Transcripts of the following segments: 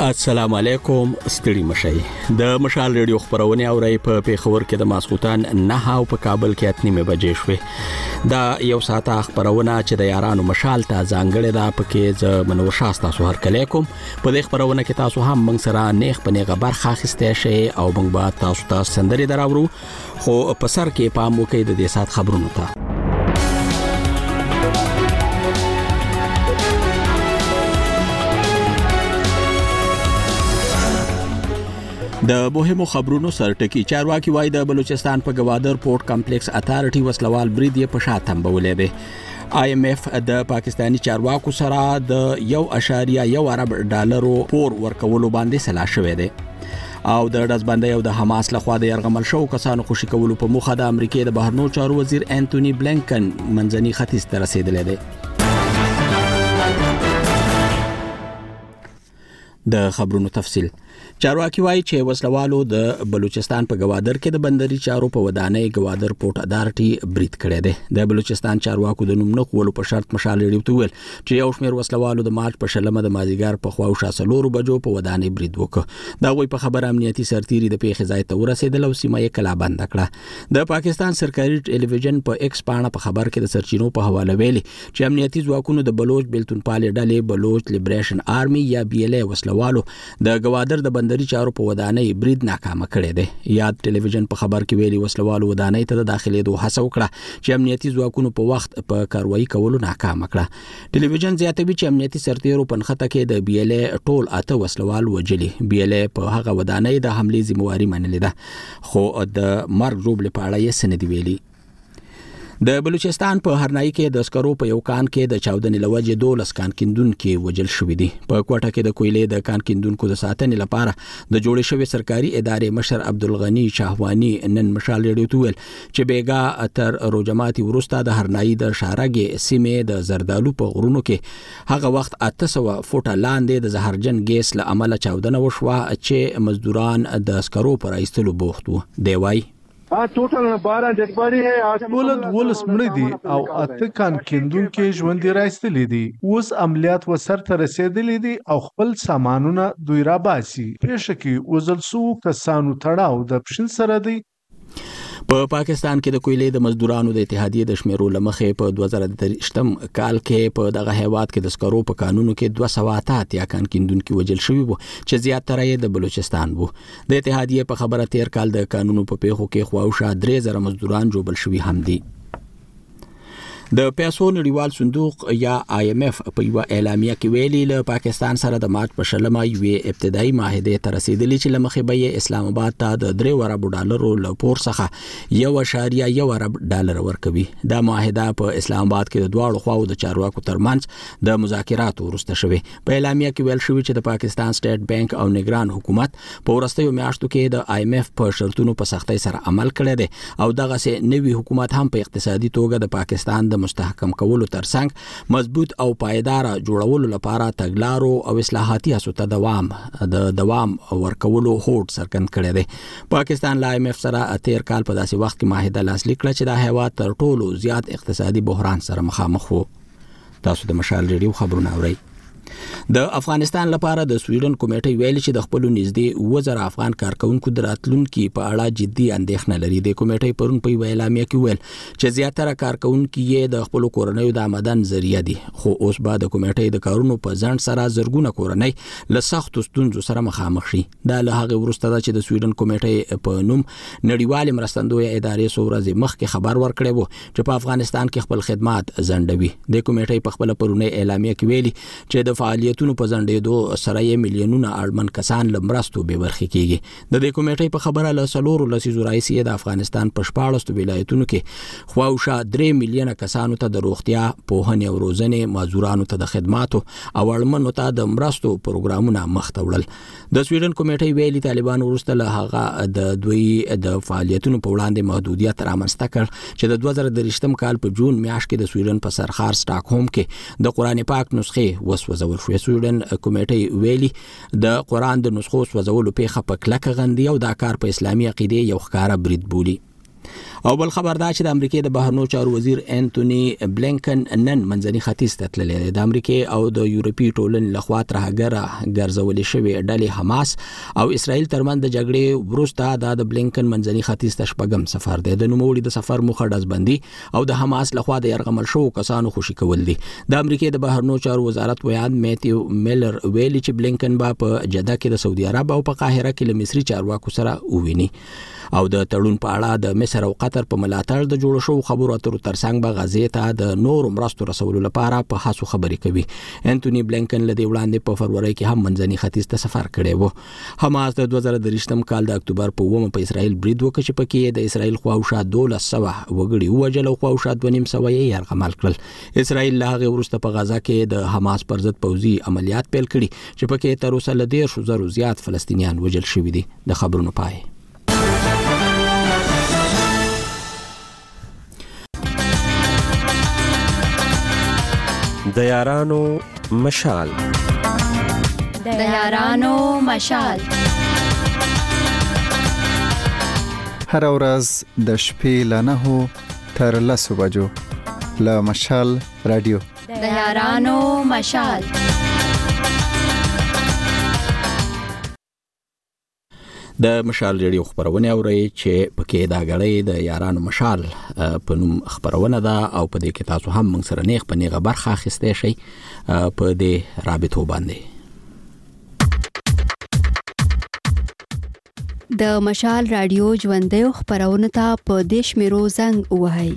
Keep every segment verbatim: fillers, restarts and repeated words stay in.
السلام علیکم ستړي مشي د مشال ریډیو خبرونه اوري په پیښور کې د ماسخوتان نه او په کابل کې اتنیمه بجې شوې دا یو ساعت خبرونه چې د یارانو مشال ته ځانګړې ده پکې ز منور شاستا سو هر کله کوم په دې خبرونه کې تاسو هم موږ سره نیخ پنیغه برخه اخیسته شي او موږ به تاسو ته سندري دراوړو خو په سر کې پام وکړئ د دې سات خبرونو ته د مهمو خبرونو سرټکی چارواکي وای د بلوچستان په گوادر پورت کمپلیکس اتارټي وسلوال برید یې په شاته تنبولې دی آی ایم ایف د پاکستانی چارواکو سره د یو اشاریه یو ارب ډالرو پور ورکولو باندې سلا شوې ده او د دزبندۍ او د حماس لخوا د يرغمل شو کسانو خوشي کولو په مخه د امریکای د بهرنیو چارو وزیر انټونی بلنکن منځني ختیځ ته رسیدلی دی د خبرونو تفصیل چارواکي وایي چې وسلوالو د بلوچستان په گوادر کې د بندري چارو په ودانۍ گوادر پورت اتارټي برید کړی دی د بلوچستان چارواکو د نوم نه کولو په شرط مشال ریډیو ته ویل چې یو شمېر وسلوالو د مارچ په شلمه د مازیګر په خوا او شاسلورو بجو په ودانۍ برید وکړ دا وایي په خبر امنیتي سرتيري د پیښې ځای ته ورسېدل او سیمه یې کلا بند کړه د پاکستان سرکاري ټلویزیون په ایکس پاڼه په خبر کې د سرچینو په حواله ویلي چې امنیتي ځواکونو د بلوچ بیلتون پالې ډلې بلوچ لیبریشن آرمي یا بي ال اي وسلوالو د گوادر د بندري چارو په ودانۍ برید ناکامه کړی دی یاد ټلویزیون په خبر کې ویلي وسلوالو ودانۍ ته د داخلي دوه هڅه وکړه چې امنیتي ځواکونو په وخت په کاروایی کولو ناکامه کړه ټلویزیون زیاتوي چې امنیتي سرتیرو په نخته کې د بي ال اي ټول اته وسلوال وجلي بي ال اي په هغه ودانۍ د حملې ذمہواری منلې ده خو د مرګ جوړ لپاره یې سند ویلي د بلوچستان په هرنای کې د اسکرو په یو کان کې د چاودنې لوجې دولس کان کیندون کې وجل شوې دي په کوټه کې د کویلې د کان کیندونکو د ساتنې لپاره د جوړې شوی سرکاري ادارې مشر عبدالغنی شاهوانی نن مشال ریډیو ته ویل چې بیګا تر روجماتي ورسته د هرنای د شارګې سیمې د زردالو په غرونو کې هغه وخت اته سوه فوټه لاندې د زهرجن ګیس له امله چاودنه وشوه چې مزدوران د اسکرو پر ایستلو بوخت وو دی وای ا ټوټل بارہ ډیډ باډي ہے ولد ولس مړ دي او اته کان کیندون کې ژوند راځتلې دي اوس عملیات وسر ته رسیدلې دي او خپل سامانونه دوی را باسي پېښه کې وزل سو کسانو تړاو د پښین سره دي په پاکستان کې د کویلې د مزدورانو د اتحادیې د شمیرو لمخې په دوه زره درې کال کې په دغه هیواد کې د سکرو په قانونو کې دوه سوه اته یا کان کیندونکو وجل شوی وو چې زیاتره یې د بلوچستان وو د اتحادیې په خبره تیر کال د قانونو په پیښو کې خواوشا درې زره مزدوران جوړ شوی هم دي د پیسو نړیوال صندوق یا آی ایم ایف په یو اعلامیه کې ویلي له پاکستان سره د مارچ په شلمه یو ابتدایي معاهده ته رسیدلی چې لمخې به اسلام آباد ته د درې ارب ډالرو له پور څخه یو اشاریه یو ارب ډالر ورکوي دا معاهده په اسلام آباد کې د دواړو خواو د چارواکو ترمنځ د مذاکراتو وروسته شوې په اعلامیه کې ویل شوی چې د پاکستان سټیټ بانک او نگران حکومت په ورستیو میاشتو کې د آی ایم ایف په شرطونو په سختۍ سره عمل کړی دی او دغه سه نوی حکومت هم په اقتصادي توګه د پاکستان مستحکم کولو ترڅنګ مضبوط او پایدار جوړولو لپاره تګلارو او اصلاحاتي هڅو ته دوام د دوام ورکولو هوډ څرګند کړی دی پاکستان لا ایم ایف سره تیر کال په داسې وخت کې معاهده لاسلیک کړه چې د هیواد تر ټولو زیات اقتصادي بحران سره مخامخ وو تاسو د مشال ریډیو خبرونه اورئ د افغانستان لپاره د سویډن کمیټې ویلي چې د خپل نږدې وزر افغان کارکونکو دراتلونکو په اړه جدي اندېښنه لري د کمیټې پرون په اعلامیه کې ویل چې زیاتره کارکونکو یې د خپل کورنۍ د آمدن ذریعہ دي خو اوس بعد د کمیټې د کارونو په ځند سره زرګونه کورنۍ له سخت ستونزو سره مخامخ شي دا له هغه وروسته چې د سویډن کمیټې په نوم نړیوال مرستندوی ادارې سورځ مخکې خبر ورکړی وو چې په افغانستان کې خپل خدمات ځندوي د کمیټې په خپل پرونه اعلامیه کې ویلي چې د فعالیتونو په ځندېدو سره یې میلیونونه اړمن کسان لمرستو به برخه کیږي د دې کمیټې په خبره له سلور لسیزو رئیسې د افغانستان په شپاړس ولایتونو کې خواوشا درې میلیونه کسانو ته د روغتیا پوهنې او روزنې مازورانو ته د خدماتو او اړمنو ته د مرستو پروګرامونه مخته وړل د سویډن کمیټې ویلي طالبان ورسته له هغه د دوی د فعالیتونو په وړاندې محدودیت رامنځته کړ چې د دوه زره درې کال په جون میاشت کې د سویډن په سرخار سټاکهوم کې د قرآن پاک نسخې وسوځول شوې سویډن کمیټې ویلي د قرآن د نسخو سوځولو پیښه په کلکه غندي او دا کار په اسلامي عقیده یو ښکاره برید بولي او بل خبر دا چې د امریکای د بهرنیو چارو وزیر انټونی بلینکن نن منځني ختیځ ته تللی دی. د امریکای او د یورپی ټولنې لخوا ترهګره ګرځولې شوې ډلې حماس او اسرائیل ترمنځ د جګړې وروسته د بلینکن منځني ختیځ ته شپږم سفر دی. د نوموړي د سفر موخه ډزبندي او د حماس لخوا د یرغمل شوو کسانو خوشي کول دي. د امریکای د بهرنیو چارو وزارت ویان میتیو میلر ویلي چې بلینکن با په جده کې د سعودي عرب او په قاهره کې له مصري چارواکو سره وویني او د تړون په اړه د مصر او قطر په ملاتړ د جوړ شوو خبرو اترو ترڅنګ به غزې ته د نور مرستو رسولو لپاره په هڅو خبرې کوي. انټونی بلینکن له دې وړاندې په فروری کې هم منځني ختیځ ته سفر کړی و. حماس د دوه زره درې کال د اکتوبر په اوومه په اسرائیل برید وکړ چې پکې د اسرائیل خواوشا دولس سوه وګړي ووژل او خواوشا دوه نیم سوه یې یرغمل کړل. اسرائیل له هغې وروسته په غزه کې د حماس پر ضد پوځي عملیات پیل کړي چې پکې تر اوسه له دېرشو زرو زیات فلسطینیان وژل شوي دي. د خبرونو پای. د یارانو مشال د یارانو مشال هر ورځ د شپې له نهو تر لسو بجو له مشال رادیو د یارانو مشال. د مشال ریډیو خبرونه اوري چې پکې دا غړې د یارانو مشال په نوم خبرونه ده او په دې کې تاسو هم موږ سره نیغ په نیغه برخه اخیسته شي په دې رابطو باندې. د مشال رادیو ژوندۍ خبرونه ته په دیش میرو زنګ وهاي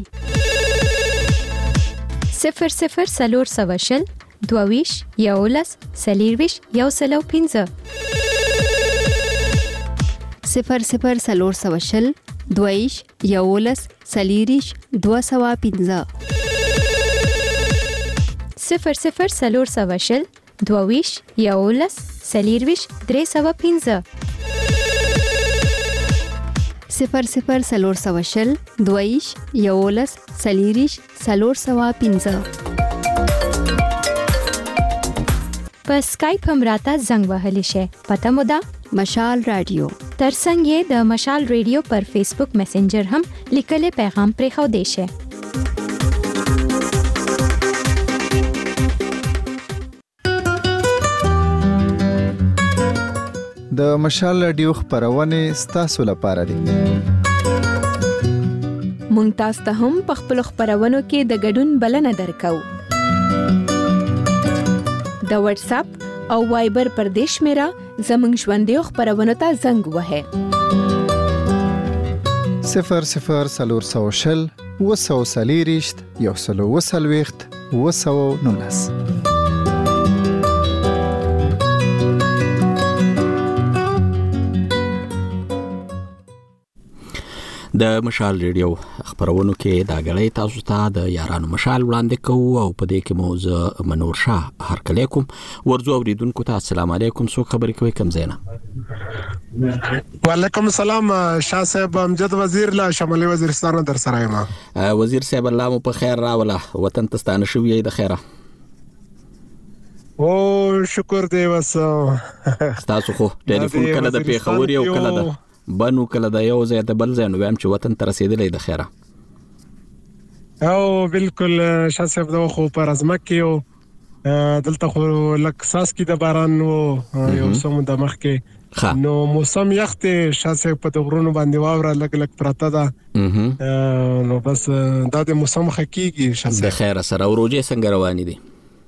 صفر صفر سلور سواشل دوویش یولس سلیرویش یو سلو پینځه صفر صفر سلور سواشل دویش یولس سلیریش دو سوا پینځه صفر صفر سلور سواشل دوویش یولس سلیرویش درې سوا پینځه صفر صفر سلور سواشل دویش یولس سلیریش سلور سوا پینځه په سکایپ هم راته زنګ وهلی شي. پته مو ده مشال رادیو ترڅنګ یې د مشال ریډیو پر فیسبوک میسنجر هم لیکلي پیغام پرې خو دی شي. د مشال رادیو خبرونه ستاسو لپاره دي. مونږ تاسو ته هم په خپل خبرونو کې د ګډون بلنه درکو. د واتس اپ او وایبر پر دیش میرا زمنګ ژوندۍ خبرونه ته زنګ وهه صفر صفر سلور سوشل وسو سلیریشت یو سلو وسلويخت وسو نونس. د مشال ریډیو خبرونو کې دا غړې تاسو ته د یارانو مشال وړاندې کوو او په دې کې موزه منور شاه هرکلی کوم. ورځو اوریدونکو ته السلام علیکم. څو خبرې کوي کم زینا؟ وعلیکم السلام. شاه صاحب امجد وزیر لا شمالي وزیرستان در سره یم. وزیر صاحب الله مو په خیر راوله. وطن ته ستانه شوی د خیره. او شکر دی وس. تاسو خو ټلیفون کله د پیښوري او کله د بنو کله د یو ځای د بل ځای نو هم چې وطن ته رسیدلې د خیره. او بالکل شاه صاحب دا خو پر ازمکه یو دلته خو لک ساس کې د باران وو یو سم د مخ کې نو موسم یخت شاه صاحب په غرونو باندې واوره لګ لګ پراته ده نو بس دا د موسم حقيقي شاه صاحب. د خیره سره وروجه څنګه روانې دي؟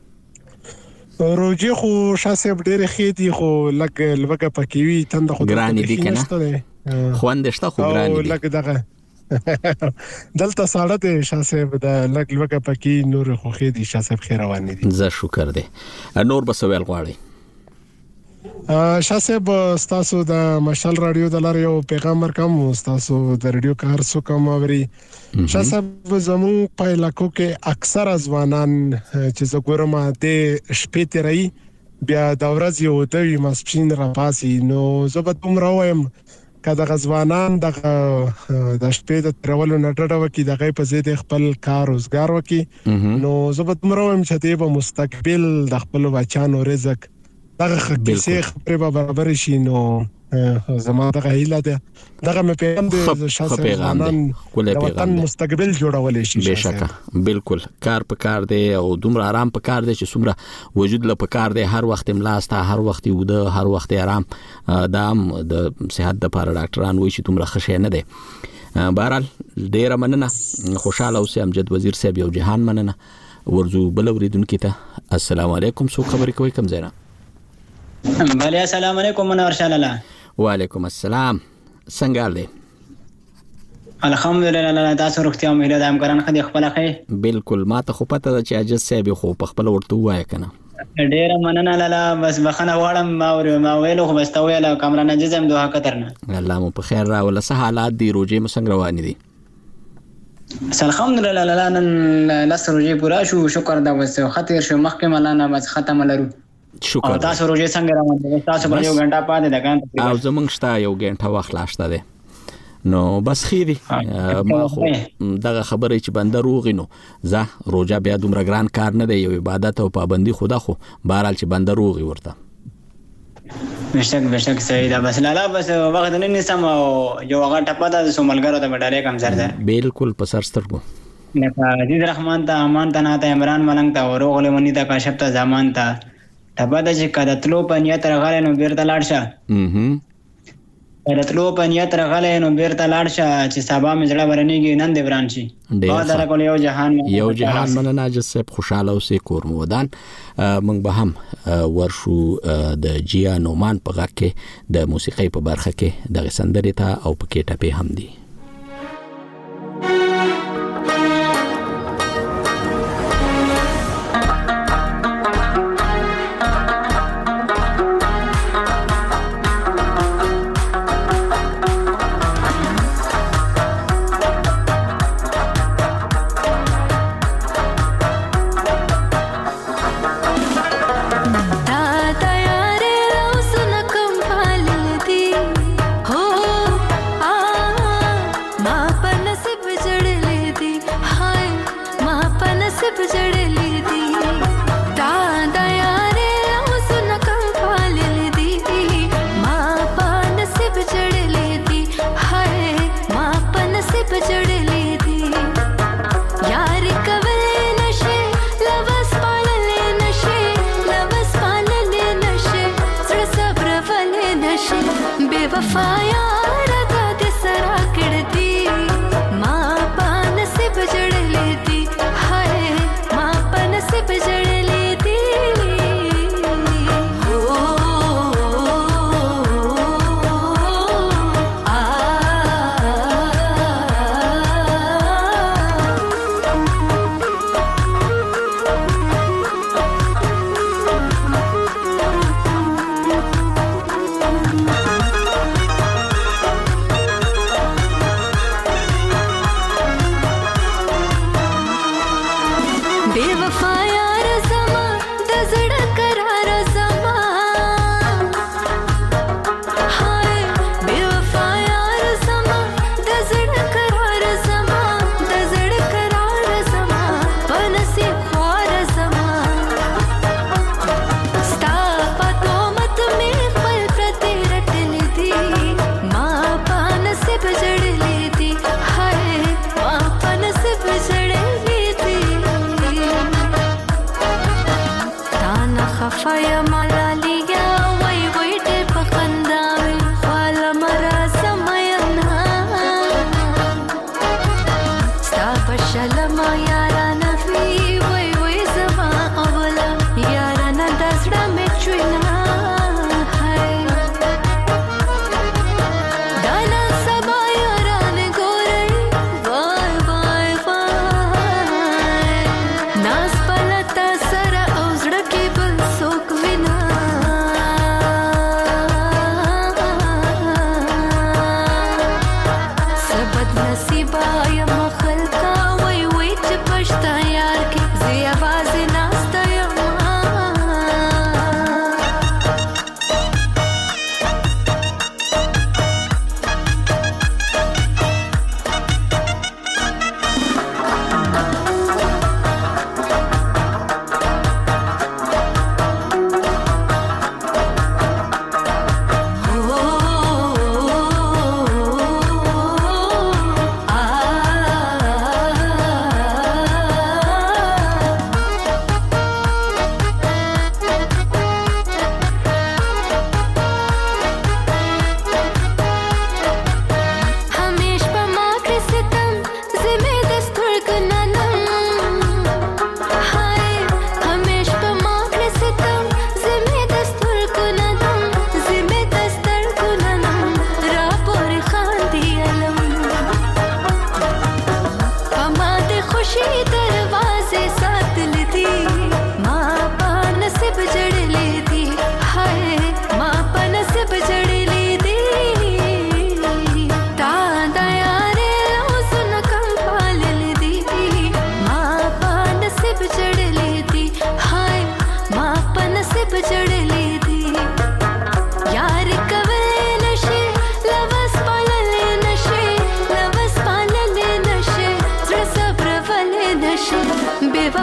روجي خو شاه صاحب ډېر خې دي خو لګ لوګه پکوي تند خو ګرانې دي کنه خوند شته خو ګرانې دي لګ دغه دلته ساړه دي شاه صاحب د لګ لوګه پکې نور خو خې دي شاه صاحب خیر روانې دي. زه شکر دي. نور بسویل غواړي شاه صاحب تاسو د مشال رادیو د لارې یو پیغام ورکوم. تاسو د رادیو کار څو کوم اوري شاه صاحب زمو په علاقو کې اکثر ځوانان چې زګورم د شپې تیري بیا د ورځ یو د مسپین را پاسي نو زبد عمر وایم کله غزوانان د د شپې د ترولو نټړه وکي د غي په زید خپل کار روزګار وکي نو زبد عمر وایم چې د مستقبل د خپل بچانو رزق دغه کیسه خبره برابر شي نو زما دغه هیله ده دغه مې پیغام دی شاسه پیغام د وطن مستقبل جوړولې شي بشکه بالکل کار په کار دی او دومره آرام په کار دی چې څومره وجود له په کار دی هر وخت ملاسته هر وخت وده هر وخت آرام دام د صحت د لپاره ډاکټران وایي چې دومره خشه نه دی. بهرحال ډیره مننه خوشاله اوسئ امجد وزیر صاحب یو جهان مننه. ورزو بل اوریدونکو ته السلام علیکم څو خبرې کوي کوم ځای نه؟ بله السلام علیکم منور شاه لالا. وعلیکم السلام څنګه دی؟ الحمدلله تاسو روغتیا مو هیله د همکاران خدای خپل خیر. بالکل ما ته خو پته ده چې عجز صاحب خو په خپل ورته وایي کنه. ډیره مننه لالا بس بخنه غواړم ما ور ما ویلو خو بس ته ویل کامران عجزم دوه کترنه. الله مو په خیر راول څه حالات دی روزې مو څنګه روان دي؟ الحمدلله لالا نن لس روزې پورا شو شکر دا بس خطر شو مخکې ملانا بس ختم لرو. شکر. تاسو روزې څنګه روان دي؟ تاسو په یو غنټه پاتې ده کان او زمونږ شته یو غنټه وخت لاشته ده نو بس خیری ما خو دغه خبره چې بنده روغی نو زه روزه بیا دومره ګران کار نه دی یو عبادت او پابندي خدا خو بهرحال چې بنده روغی ورته بشک بشک صحیح ده بس لالا بس وخت نه نسم او یو غنټه پاتې ده سوملګرو ته مډالې کم سر ده بالکل په سر سترګو نه عزیز رحمان ته امان ته نه ته عمران ملنګ ته وروغله ونی ته کاشف ته زمان ته تبا د چې کده تلو په نیت راغله نو بیرته لاړ شه اهم کده تلو په نیت راغله نو بیرته لاړ شه چې سبا مزړه ورنيږي نن دی بران شي با در کول یو جهان یو جهان مننه عجز صاحب خوشاله اوسې کور مو ودان موږ به هم ورشو د جیا نومان په غږ کې د موسیقۍ په برخه کې د سندرې ته او په کې ټپې هم دي.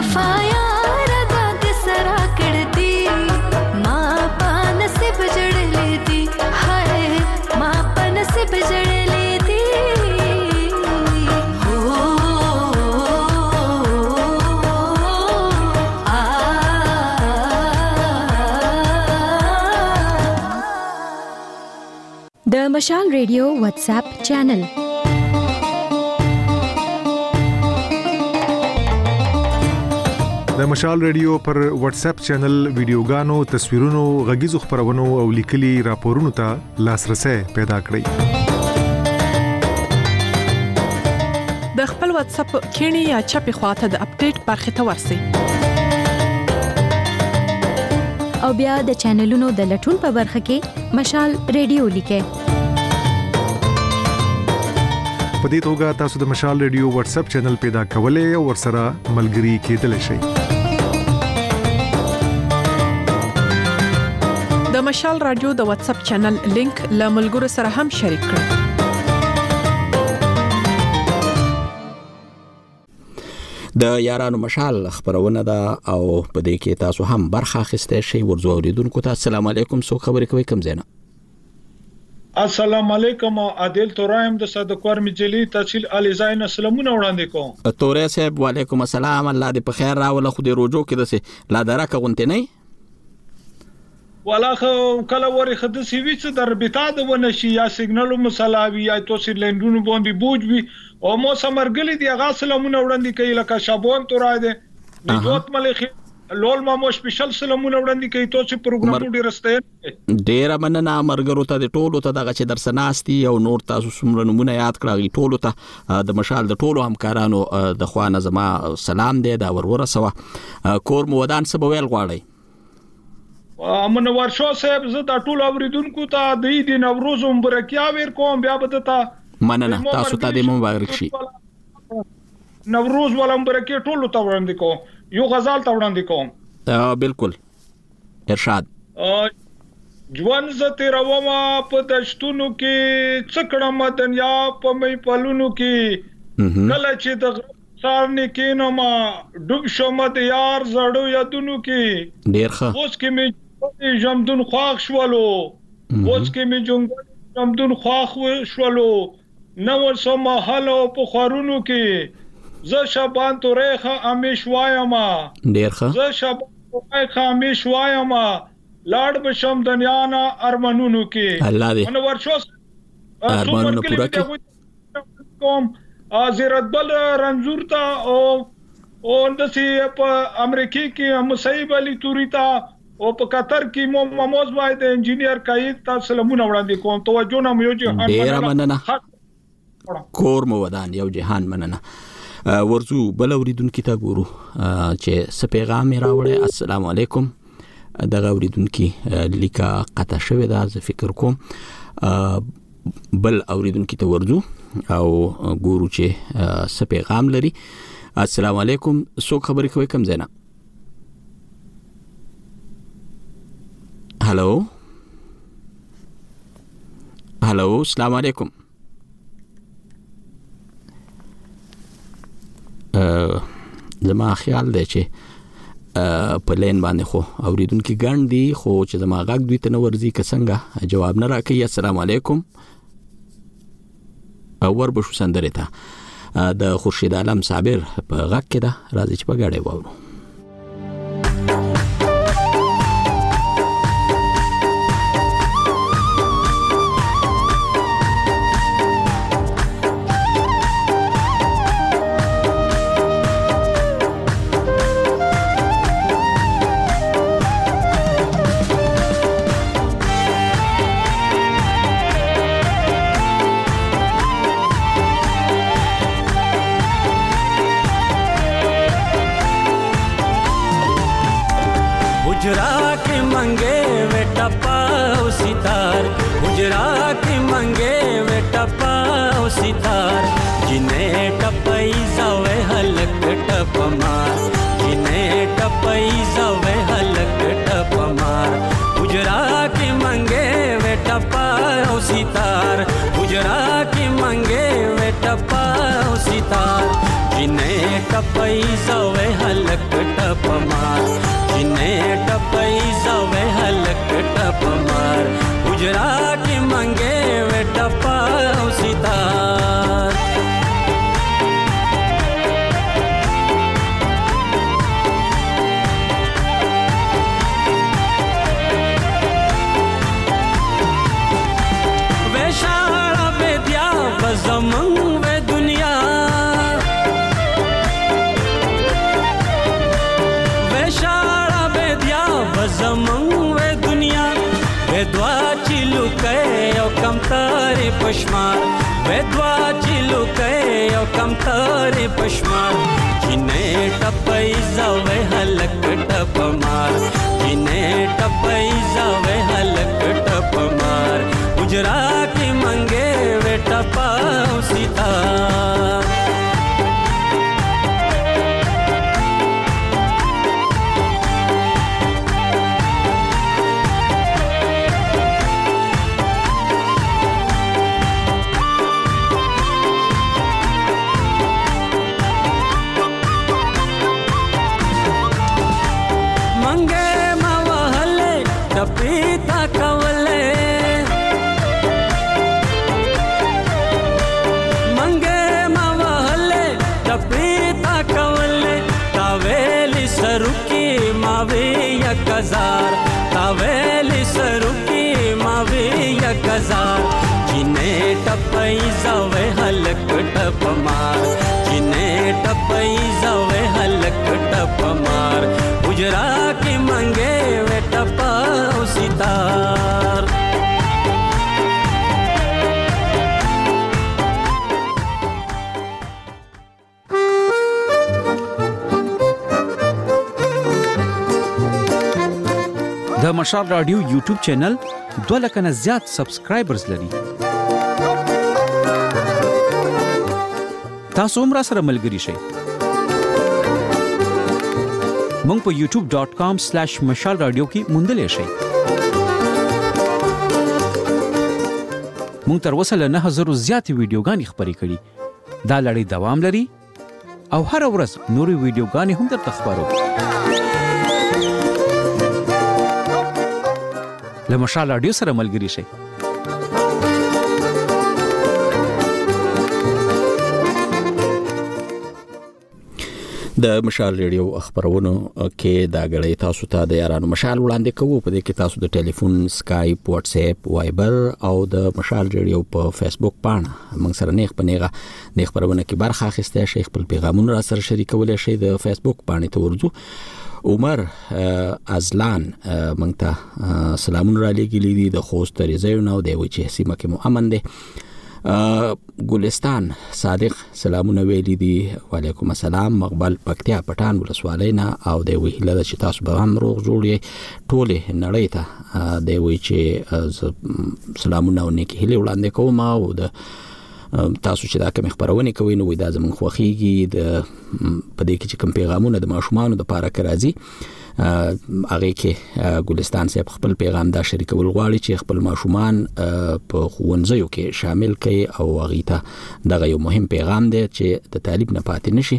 वफा यार दाग सरा कड़ती माँ पान से बजड़ लेती हाय माँ पान से बजड़ लेती हो आ द मशाल रेडियो व्हाट्सएप चैनल। د مشال ریډیو پر واتس اپ چینل ویډیوګانو، تصویرونو، غږیزو خبرونو او لیکلي راپورونو ته لاسرسي پیدا کړئ. د خپل واتس اپ کینی یا چپی خواته د اپډیټ برخه ته ورسی او بیا د چینلونو د لټون په برخه کې مشال ریډیو لیکه. په دې توګه تاسو د مشال ریډیو واتس اپ چینل پیدا کولای او ورسره ملګري کېدلی شئ. د مشال رادیو د واتس اپ چینل لینک له ملګرو سره هم شریک کړئ. د یارانو مشال خبرونه ده او په دې کې تاسو هم برخه اخیستئ شئ. ورزو اوریدونکو ته السلام علیکم. څوک خبرې کوي؟ کوم زینا؟ السلام علیکم. عادل تورایم د صدقور مجلی تحصیل علی زاین سلامونه وړاندې کوم. تورې صاحب وعلیکم السلام. الله دې په خیر راوله. خو دې روجو کې دسه لا درکه غونټې نه ولاخه کله وری خد سی وی څه در بتا د ونشي یا سیګنالو مسلاوي یا توسي لندونو باندې بوج وي او مو سمرګلی دی غا سلامونه وړاندې کوي لکه شابون تورای دي نجوت ملخ لول ما مو سپیشل سلامونه وړاندې کوي توسي پروګرام ډیر رسته ډیر مننه مرګرو ته د ټولو ته دغه چې درسناستي او نور تاسو څومره نمونه یاد کړی ټولو ته د مشال د ټولو همکارانو د خوانه زما سلام دی دا ورور سوا کور مو ودان سبویل غواړي. امن ورشو صاحب زه دا ټول اوریدونکو ته د دې نوروز مبارکیا ور کوم. بیا به ته مننه تاسو ته د مبارک شي. نوروز ولا مبارکیا ټول ته وړاندې کوم. یو غزل ته وړاندې کوم. اه بالکل ارشاد. ژوند ز تیروما په دشتونو کې څکړه مدنیا په مې پلونو کې کله چې د سار نکینو ما ډوب شوم د یار زړو یادونو کې ډیر ښه. اوس کې مې جمدون خواخ شولو اوس کې مې جنګ جمدون خواخ شولو نو سم حالو په خورونو کې ز شبان تورخه امیش وایما ډیر ښه. ز شبان تورخه امیش وایما لاړ بشم دنیا نا ارمنونو کې الله دې نو ورشو ارمنونو پورا کې کوم ازرت بل رنزور تا او او اندسی په امریکای کې مصیب علي توریتا او په قطر کې مو مموز وای د انجینیر کایت تاسو سلامونه وړاندې کوم. توجه نه مو جهان ډیر مننه. کور مو ودان یو جهان مننه. ورزو بل اوریدونکو ته ګورو چې څه پیغام راوړی. السلام علیکم. دغه اوریدونکو لیکه قطع شوی دا زه فکر کوم. بل اوریدونکو ته ورزو او ګورو چې څه پیغام لري. السلام علیکم. څوک خبرې کوي؟ کوم زینا؟ هلو هلو السلام علیکم. زما خیال دی چې په لین باندې خو اوریدونکو ګڼ دي خو چې زما غږ دوی ته نه ورځي که څنګه جواب نه راکوي. السلام علیکم. اور بشو سندرې ته د خورشید عالم صابر په غږ کې ده. راځي چې په ګاډی واورو. हुजरा के मंगे वे टपाओ सितार हुजरा के मंगे वे टपाओ सितार जिन्हें टपई जावे हलक टप मार जिन्हें टपई जावे हलक टप मार हुजरा के मंगे वे टपाओ सितार हुजरा के मंगे वे टपाओ सितार جنې ټپي زوي هلک ټپمار جنې ټپي زوي هلک ټپمار حجرا کې منګې و ټپا او ستار زمون و دنیا وشارا بدیا بزمون و دنیا ودوا چلو کئ او کم تر پشمار ودوا چلو کئ او کم تر پشمار جنې ټپي زوي هلک ټپمار جنې ټپي زوي هلک ټپمار حجرا کې منګې و ټپا او ستار کزار تاویلی سروکی ماوی یا کزار جنې ټپي زوي هلک ټپمار جنې ټپي زوي هلک ټپمار حجرا کې منګې و ټپا او ستار د مشال رادیو یوټیوب چینل دوه لکه نه زیات سبسکرایبرز لري. تاسو هم را سره ملګري شئ. مونږ په یوټیوب ډاٹ کام سلیش مشال رادیو کې موندلی شئ. مونږ تر اوسه له نه هزرو زیاتې ویډیوګانې خپرې کړي. دا لړۍ دوام لري او هر ورځ نورې ویډیوګانې هم درته خپرو. له مشال رادیو سره ملګري شئ. د مشال ریډیو خبرونو کې دا غړې تاسو ته د یارانو مشال وړاندې کوو. په دې کې تاسو د ټلیفون، سکایپ، واتس اپ، وایبر او د مشال ریډیو په فیسبوک پاڼه موږ سره نیغ په نیغه د خبرونه کې برخه اخیسته شئ. خپل پیغامونه را سره شریکولای شئ. د فیسبوک پاڼې ته ورځو. عمر ازلان موږ ته سلامونه را لېږلي دي د خوست ریزایو نو دی چې سیمه کې مو امن دی. ګلستان صادق سلامونه ویلي دي. وعلیکم السلام. مقبل پکتیا پټان ولسوالۍ نه او دی وی هله چې تاسو به هم روغ جوړ یې ټوله نړۍ ته دی وی چې سلامونه ونکي هله وړاندې کوم او د تاسو چې دا کوم خبرونه کوي نو دا زمون خوخيږي د پدې کې چې کوم پیغامونه د ماشومان د پاره راځي هغه کې ګلستان صاحب خپل پیغام دا شریکول غواړي چې خپل ماشومان په ښوونځیو کې شامل کړي او هغه ته دغه یو مهم پیغام دی چې د طالب نه پاتې نشي.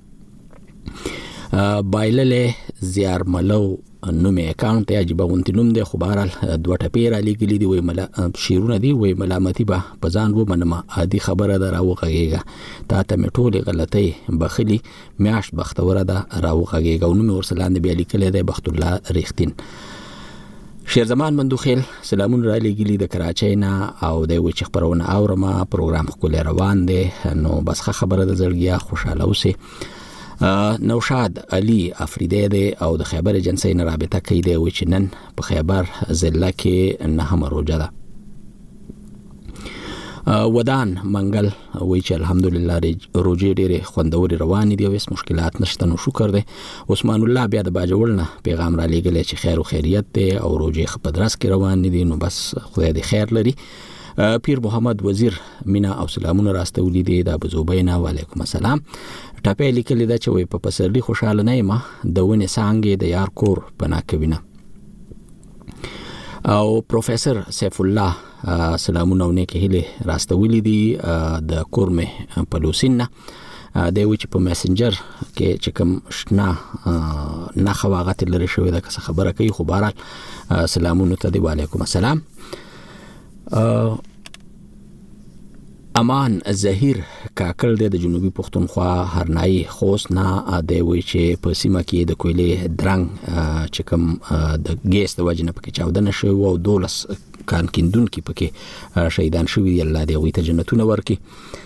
بایلله زیارملو نومې اکاونټ ته عجیب غونتی نوم دی خو بهرال دوه ټپې را لېږلي دي. وایي ملا شیرونه دي وایي ملامتي به په ځان ومنمه عادي خبره ده راوغږېږه تا ته مې ټولې غلطۍ بخلي میاشت بختوره ده راوغږېږه او نوم یې ورسره لاندې بیا لیکلی دی بخت الله ریښتین. شیرزمان مندوخیل سلامونه را لېږلي د کراچۍ نه او دی وایي چې خپرونه اورمه پروګرام ښکلی روان دی نو بس ښه خبره ده زړګیا خوشحاله اوسئ. نوشاد علي افریدی دی او د خیبر ایجنسی نه رابطه کوي دی و چې نن په خیبر ضلع کې نهم روزه ده. ودان منګل وایي چې الحمدلله روزې ډېرې خوندورې روانې دي او هیڅ مشکلات نشته نو شکر دی. عثمان الله بیا د باجوړ نه پیغام را لېږلی چې خیر او خیریت دی او روزې ښه په درس کې روانې دي نو بس خدای دې خیر لري. پیر محمد وزیر مینا او سلامونه راستولي دي د ابوزوبینا. وعلیکم السلام. ټاپې لیکلي دا چې وي په پسرلی خوشاله نه یم د ونې څانګې د یار کور پنا کوینه. او پروفیسور سیف الله سلامونه ونې کې هله راستولي دي د کورمه پلوسین دی وی چې په میسنجر کې چې کوم شنا نه خواغت لري شوی دا څه خبره کوي. خو بهرحال سلامونه ته دی، وعلیکم السلام. امان ظهیر کاکل د جنوبي پښتونخوا هرنای خوست نه دی وی چې په سیمه کې د کویلې درنګ چې کوم د ګیس د وجنه پکې چاودنه شوی او دولس کان کیندون کې پکې شهیدان شوی. الله دې وي ته جنتونه ورکړي.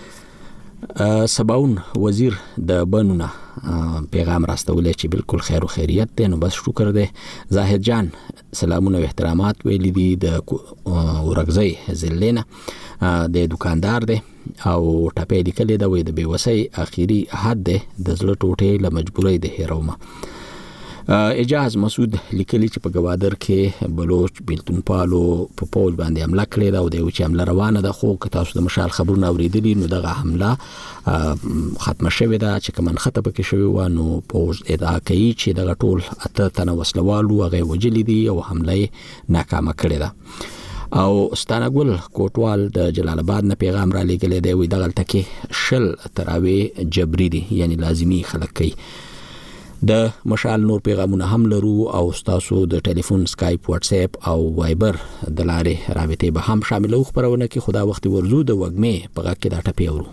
سباون وزیر د بنونه پیغام راستولې چې بالکل خیر او خیریت دی، نو بس شکر دی. زاهد جان سلامونه او احترامات ویلي دي د ورغزي زلینا د دکاندار دی او ټاپې لیکلې دا وي د بیوسۍ اخیری حد دی د زړه ټوټې له مجبورۍ د هیرومه. اجاز مسعود لیکلی چې په گوادر کې بلوچ بیلتون پالو په پول باندې حمله کړې ده او د چې حمله روانه ده، خو که تاسو د مشال خبرونه اوریدلی نو دغه حمله ختمه شوې ده چې کوم خطه پکې شوی و. نو پوز ادعا کوي چې دغه ټول اته تنه وسلوالو هغه وجلی دي او حمله ناکامه کړې ده. او ستانګل کوټوال د جلال آباد نه پیغام را لګلې دی، وی دغه تکي شل تراوی جبري دي یعنی لازمی خلک کوي. د مشال نور پیغامونه هم لرو او تاسو د ټلیفون، سکایپ، واتس اپ او وایبر د لارې رابطې به هم شاملو. خبرونه کې خدا وخت ورزو د وګمه په غږ کې دا ټپی اورو.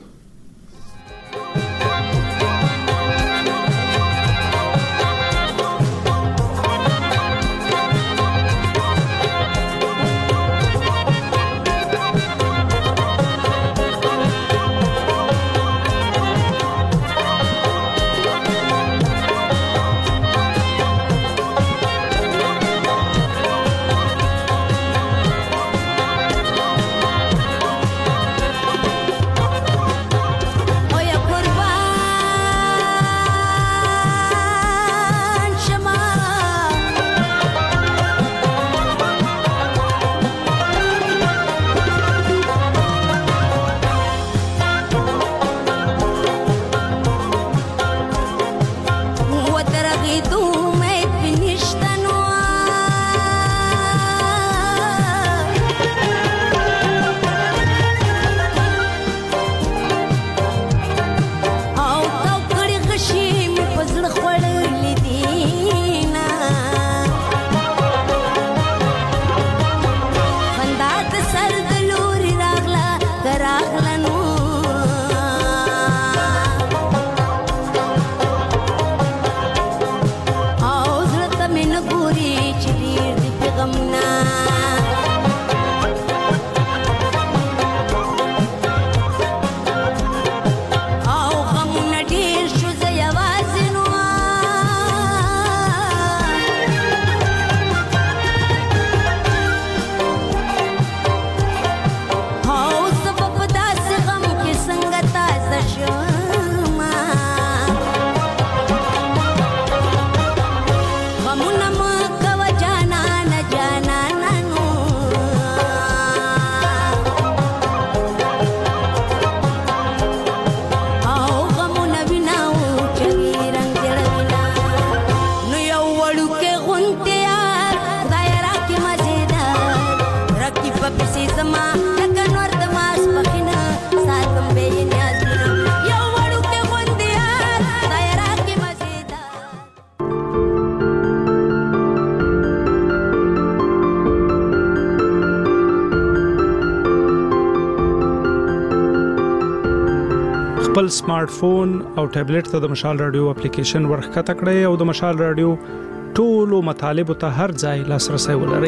خپل سمارټ فون او ټابلیټ ته د مشال رادیو اپلیکیشن ورخکته کړئ او د مشال رادیو ټولو مطالبه ته هر ځای لاسرسي ولرئ.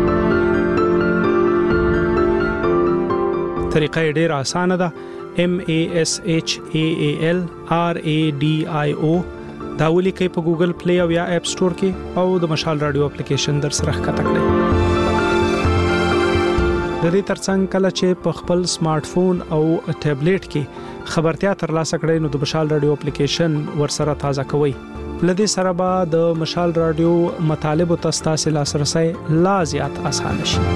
طریقه ډیره اسانه ده. M A S H A A L R A D I O دا ولیکئ په ګوګل پلی او یا اپ سٹور کې او د مشال رادیو اپلیکیشن در سره ښکته کړئ. د دې ترڅنګ کله چې په خپل سمارټ فون او ټابلیټ کې خبرتیا ترلاسه کړئ نو د مشال رادیو اپلیکیشن ورسره تازه کوئ. لدې سره به د مشال رادیو مطالب او تاسو لاسرسي لا زیات اسانه شي.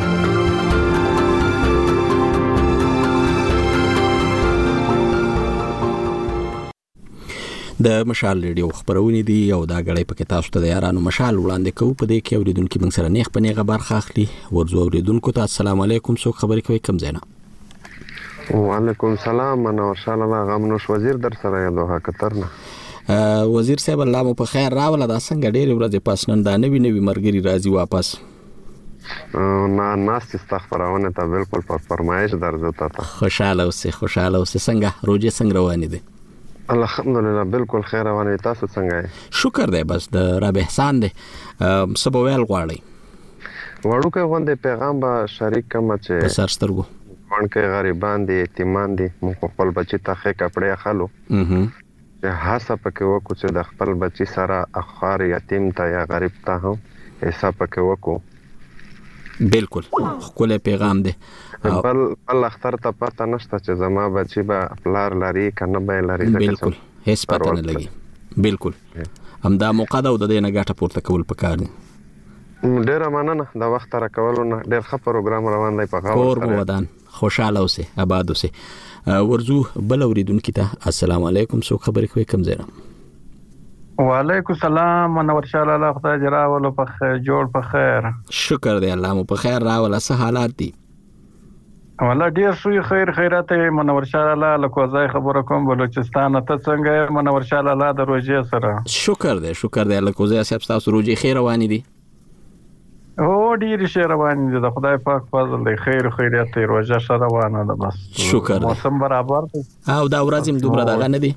د مشال ریډیو خبرونه دي او دا غړې پکې تاسو ته د یارانو مشال وړاندې کوو. په دې کې اوریدونکو موږ سره نیخ په نیغه برخه اخلي. ورزو اوریدونکو ته السلام علیکم. څوک خبرې کوي؟ کم زینا وعلیکم سلام. منور شاه الله غمنوش وزیر در سره یم دوحه قطر نه. وزیر صاحب الله مو په خیر راوله. دا څنګه ډېرې ورځې پس نن دا نوي نوي ملګري راځي واپس؟ نه ناستې ستا خپرونې ته بالکل په فرمایش درځو ته. خوشحاله اوسې خوشحاله اوسې. څنګه روژې څنګه روانې دي؟ الحمدلله بالکل خیر روانې. تاسو څنګه یې؟ شکر دی. بس د رب احسان دی. څه به ویل غواړئ؟ وړوکی غوندې پیغام به شریک کړم چې په سر سترګو وړوکی غریبان دي، یتیمان دي، موږ خپل بچي ته ښې کپړې اخلو چې هڅه پکې وکړو چې د خپل بچي سره اخوار یتیم ته یا غریب ته هم حساب پکې وکړو. بالکل ښکلی پیغام دی. بل بل اختر ته پته نشته چې زما بچي به پلار لري که نه به یې لري. بالکل هیڅ پته نه لګي. بالکل همدا موقع ده او د دې نه ګټه پورته کول پکار دي. ډیره مننه د وخت راکولو نه. ډیر ښه پروګرام روان دی په غاړه. کور مو ودان. خوشاله اوسئ آباد اوسئ. ورزو بل اوریدونکي ته السلام علیکم. څوک خبرې کوي کوم ځای نه؟ وعلیکم السلام. منور شاه الله خدای دې راولو په خیر جوړ په خیر. شکر دی الله مو په خیر راوله. څه حالات دي؟ والله ډیر شوی خیر خیرات. منور شاه الله له کوزای خبره کوم بلوچستان ته. څنګه منور شاه الله د روژې سره؟ شکر دی شکر دی له کوزای صاحب. تاسو روژې خیر روانې دي؟ او ډیر ښه روان دي د خدای پاک فضل دی. خیر خیرات دی. روژه ښه روانه ده. بس شکر دی. موسم برابر دی او دا ورځ هم دومره دغه نه دي.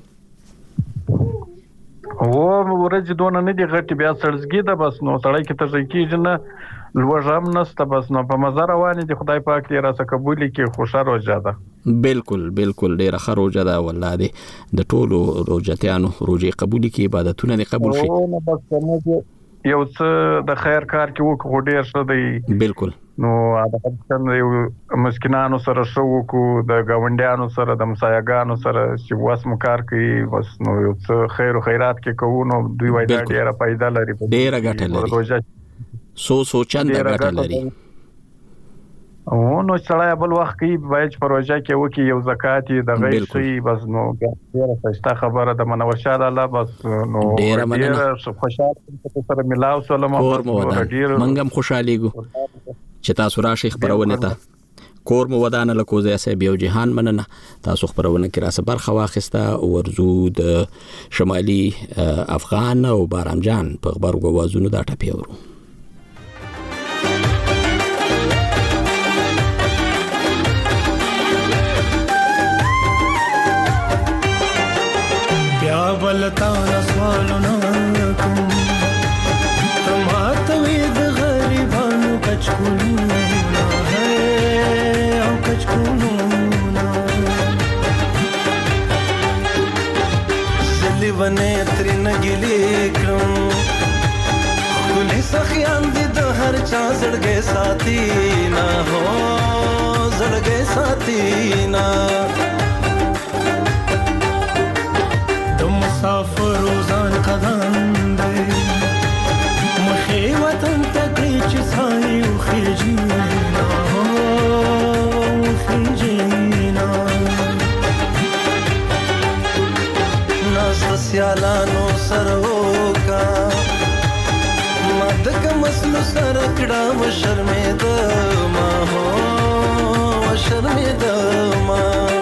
او ورځ دونه نه دي غټي. بیا سړزګي ده بس نو سړی کې ترې کېږي نه لوږه هم نشته. بس نو په مزه روانې دي. خدای پاک دې راڅه قبول کړي. خوشه روژه ده. بالکل بالکل ډیره ښه روژه ده. والله دې د ټولو روژتیانو روژې قبول کړي. عبادتونه دې قبول شي. او نه بس کومه یو څه د خیر کار کې وکړو ډیر ښه دی. بالکل نو د څنګه یو مسکینانو سره شو وکړو، د گاونډیانو سره، د مسایګانو سره چې واس مو کار کوي. بس نو یو څه خیر او خیرات کې کوو نو دوی وایي دا ډیره پیدا لري. ډیره ګټه لري. سو سوچنده ګټه لري. او نو سړی بل وخت کې باید په روژه کې وکړي یو زکات یې د غیر شي. بس نو ډیره ښایسته خبره ده. منور شاه الله. بس نو ډیره مننه. خوشاله سره ملاو سلام. کور مو ودان. موږ هم خوشحالېږو چې تاسو راشئ خپرونه ته. کور مو ودان له کوزای صاحب. یو جهان مننه. تاسو خپرونه کې راسه برخه واخیسته. ورزو د شمالي افغان او بارام جان په خبرو غوازونو دا ټپی ورو. بلتا رسوالو ناکم تماتوی د غریبانو کچکونونا ہے او کچکونونا زلی ونه تری نگلی کرم کلی سخیان دی د هر چا زړګې ساتي نا هو زړګې ساتي نا مسافر روزان قدم دی مخی وطن تکری چی سایی و خیجینا و خیجینا ناست سیالانو سروکا مدک مسلو سرکڑا و شرمید ما ہو و شرمید ما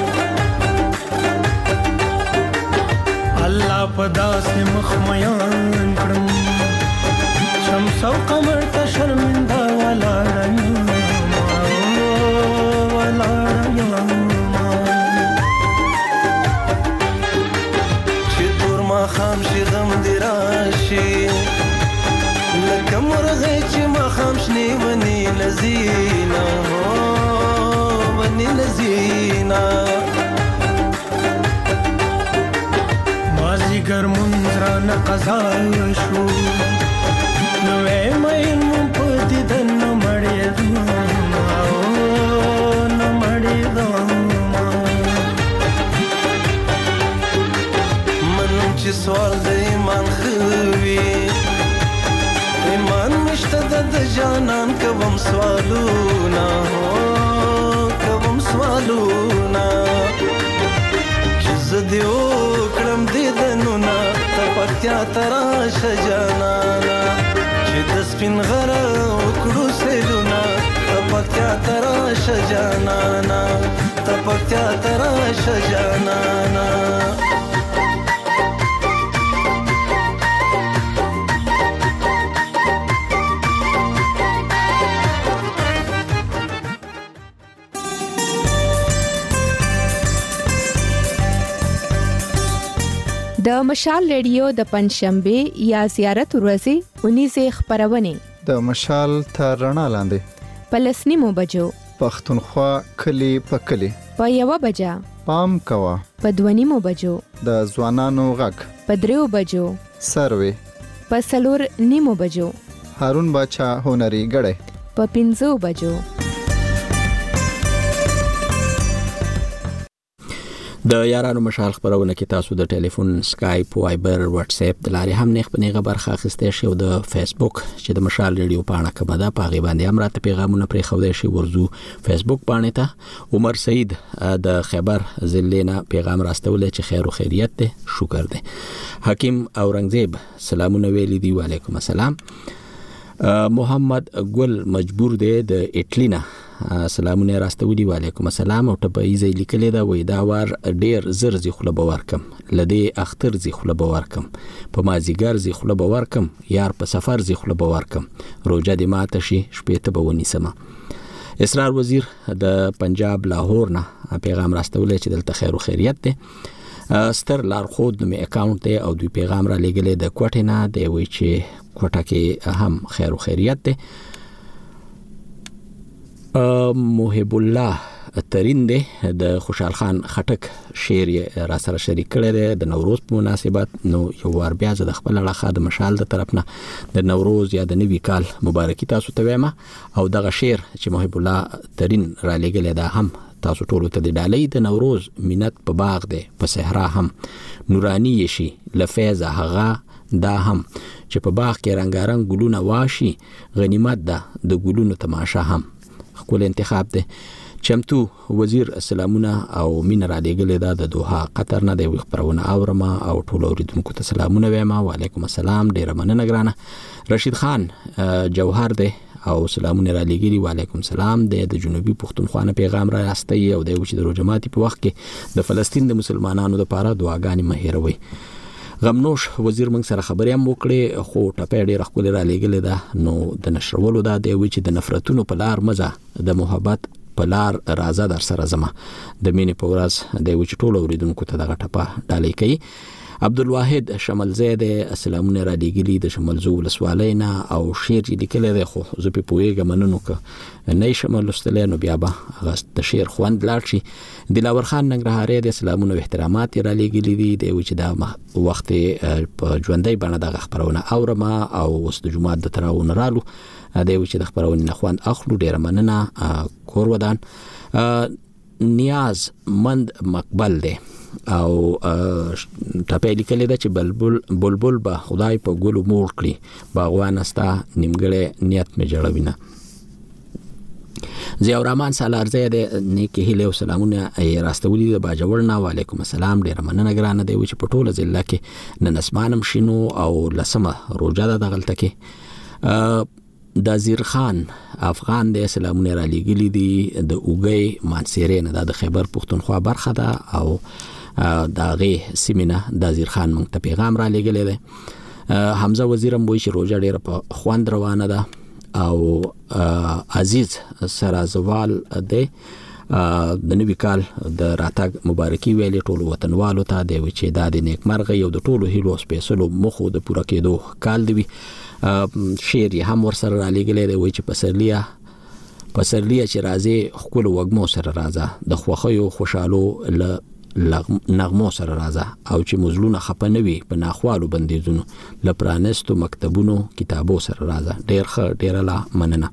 الله پدا سے مخمیان کړم شمس او قمر ته شرمنده ولا رایما ولا رایما چې تور ما خام شي غم دی راشي لکه مرغه چې ما خام شنی ونی لذینا ونی لذینا گر منځرانه قضا شو نو مې مون په دیدن مړې نو مړې من چې سوال د ایمان خوي ایمان مشته د جانان کوم سوالونه کوم سوالونه چې زديو کړم دیدنونه تپکتیا تراشه جانانا چې د سپین غره وکړو سیلونه تپکتیا تراش جانانا تپکتیا تراش جانانا د مشال ریډیو د پنځشنبه یا زیارت ورځې اونیزه خبرونه د مشال تر رڼا لاندې پلسنی مو بجو پښتونخوا کلی په کلی په یو بجا پام کوا په دونی مو بجو د ځوانانو غږ په دریو بجو سروي په سلور نیمو بجو هارون باچا هنري غړې په پنځو بجو د یارانو مشال خبرونه کې تاسو د ټلیفون سکایپ وایبر واتس اپ د لارې هم نه خپنه خبر خاصه شي او د فیسبوک چې د مشال ریډیو پاڼه کومه ده په غي باندې هم راته پیغامونه پرې خو دې شي ورزو فیسبوک باندې ته عمر سعید د خبر زلینا پیغام راستول چې خیر او خیریت ده شکر ده حکیم اورنګزیب سلامونه ویلي دی وعلیکم السلام محمد ګل مجبور دی د اټلینا سلامونه راستولي وعلیکم السلام او ټپایزه لیکلې دا وې دا وار ډیر زر زی خله باور کم لدی اختر زی خله باور کم په مازیګر زی خله باور کم یار په سفر زی خله باور کم روزه د ماته شي شپې ته بونی سما اسرار وزیر د پنجاب لاهور نه پیغام راستولې چې دلته خیر او خیریت ده ستر لار خود نو اکاونټ ته او دوی پیغام را لګلې د کوټه نه دی وی چې کوټه کې هم خیر او خیریت ده محب الله ترين ده د خوشحال خان خټک شعر را سره شریک کړی دی د نوروز په مناسبت نو یو ور بیا د خپل علاقه د مشال د طرف نه د نوروز یا د نوي کال مبارکي تاسو ته وایم او دغه شعر چې محب الله ترين را لګل دا هم تاسو ټول ته د ډالۍ د نوروز مینت په باغ دی په صحرا هم نورانی شي لفیزه هغه دا هم چې په باغ کې رنگارنګ ګلونه واشي غنیمت ده د ګلونو تماشا هم کول انتخاب ده چمتو وزیر سلامونه او مين را لګلې دا د دوحه قطر نه دی خبرونه اورما او ټول اوریدونکو ته سلامونه وایم وعلیکم السلام ډیر مننه ګرانه رشید خان جوهر ده او سلامونه را لګلی وعلیکم السلام د جنوبي پښتونخوا نه پیغام را راستي او د وچ د روجماتي په وخت کې د فلسطین د مسلمانانو لپاره دعاګانې مهیروي غمنوش وزیر موږ سره خبرې هم وکړې خو ټپې ډېر خپل را لګلې ده نو د نشرولو دا دی چې د نفرتونو په لار مزه د محبت په لار راځه در سره زما د مینې په ورځ د وچ ټولو اوریدونکو ته دغه ټپه ډالۍ کوي عبدالواحد شمل زید السلامونه را لګلی د شملزو ولسوالینا او شعر لیکلی دی خو زه په پوهیږم مننو که نه شمل لوستلی نو بیا به هغه د شعر خوند لاړ شي دلاور خان ننګرهاری د سلامونه او احترامات را لګلی دي د چې دا وخت په ژوندۍ باندې دغه خبرونه اورما او اوس د جمعه د تراون رالو د چې د خبرونه خوند اخلو ډیر مننه کور ودان نیاز مند مقبل دی او ټاپې لیکلې ده چې بلبل بلبل به خدای په ګلو موړ کړي باغوان استا نیمګړې نیت مې جوړوینه زیاور رحمان سالارزه د نیکی هله او سلامونه راستولي د باجوړنا وعلیکم السلام ډیر مننه ګرانه دی چې په ټوله ځله کې نن اسمانم شینو او لسمه روزه د غلطه کې د زیر خان افغان د سلامونه را لګلی دي د اوګي مانسيره نه د خیبر پښتونخوا برخه ده او داغه سیمینه د زیر خان مونږ ته پیغام را لګلی دی حمزه وزیرم وایي چې روزه ډیره په خوند روانه ده او عزیز سرازوال دی د نوي کال د راتګ مبارکي ویلې ټول وطنوالو ته دی چې دا د نیکمرغه یو د ټولو هیلو سپیشلو مخو د پوره کېدو کال دی شعر هم ورسره را لګلې دی وایي چې پسرلیا پسرلیا چې راځي خپل وګمو سره راځه د خوخیو خوشالو ل نغمو سره راځه او چې مزلونه خپنوي په ناخوالو بندیزونو لپرانستو مکتبونو کتابو سره راځه ډیر ښه ډیر لا مننه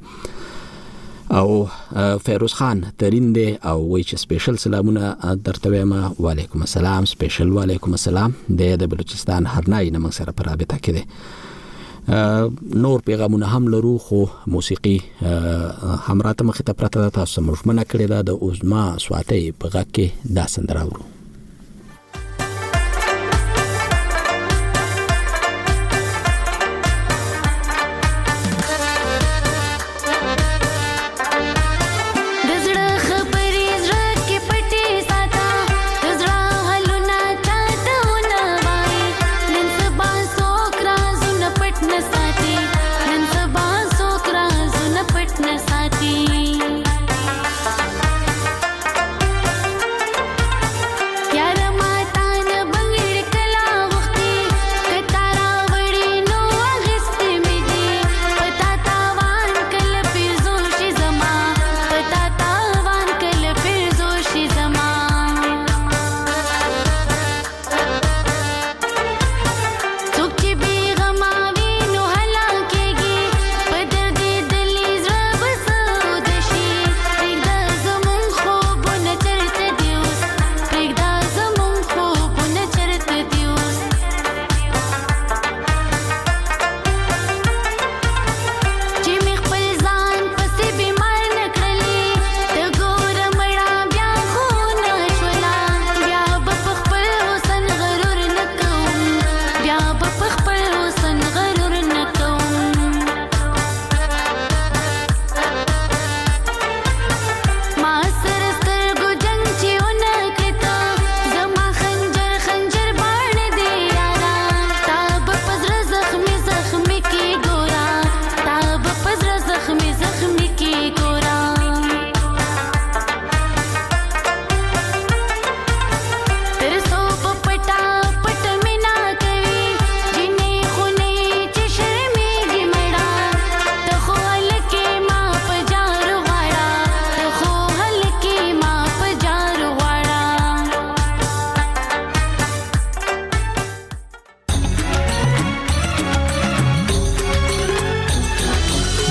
او فیروز خان ترين دی او وای چې سپیشل سلامونه درته وایم وعلیکم السلام سپیشل وعلیکم السلام د بلوچستان هرنای نه موږ سره په رابطه کې دی نور پیغامونه هم لرو خو موسیقي همراته مخ ته پرته تاسو مرشمنه کړی دا د اوزما سواتي په غږ کې دا سندره ورو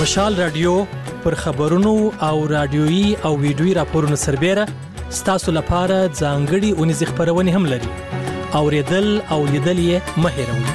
مشال رادیو پر خبرونو او رادیويي او ویډیويي راپورونو سربېره ستاسو لپاره ځانګړي اونیزې خبرونه هم لري. اوریدل او لیدل یې مه هېروئ.